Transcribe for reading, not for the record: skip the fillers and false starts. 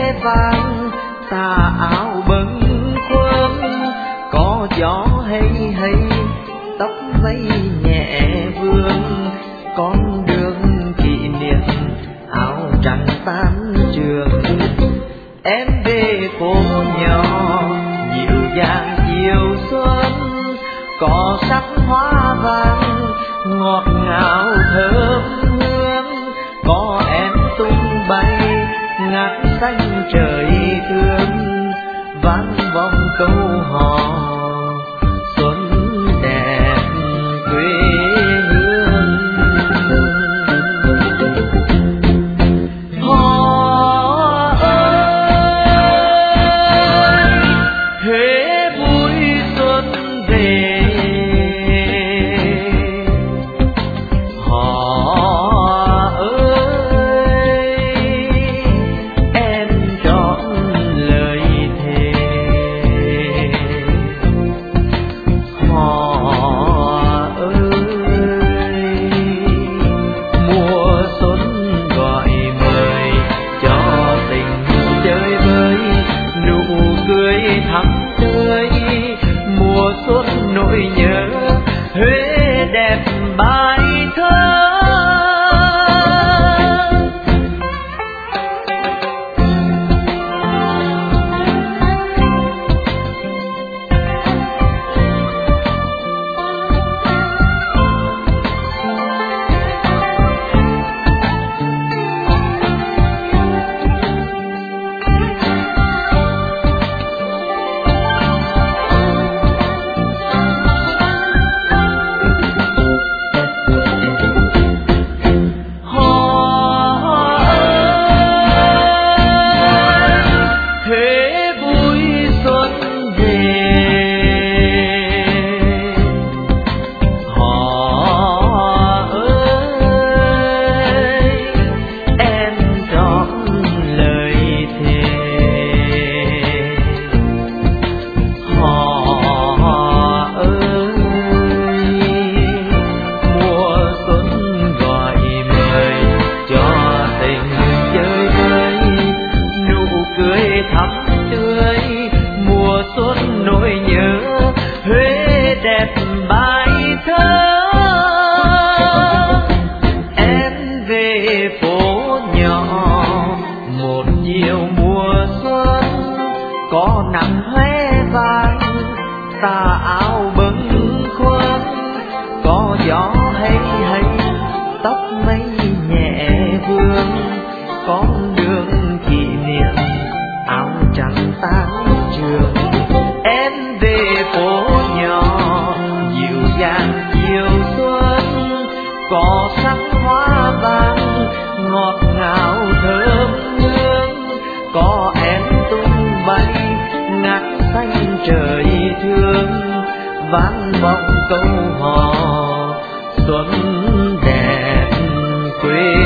vàng, tà áo bâng khuâng, có gió hay hay tóc mây nhẹ vương, con đường kỷ niệm áo trắng tan trường. Em về phố nhỏ dịu dàng chiều xuân, có sắc hoa vàng ngọt ngào thơm hương, có em tung bay ngát xanh trời thương, vang vọng câu hò xuân đẹp quê hương. Hò ơi Huế vui xuân về, hò ơi em trọn lời thề, hò ơi mùa xuân gọi mời cho tình chơi vơi, nụ cười thắm tươi mùa xuân nỗi nhớ Huế đẹp bài thơ. Thắm tươi mùa xuân nỗi nhớ Huế đẹp bài thơ. Em về phố nhỏ một chiều mùa xuân, có nắng hoe vàng tà áo bâng khuâng, có gió hay hay tóc mây nhẹ vương, con đường kỷ niệm áo trắng tan trường. Em về phố nhỏ dịu dàng chiều xuân, có sắc hoa vàng ngọt ngào thơm hương, có em tung bay ngát xanh trời thương, vang vọng câu hò xuân đẹp quê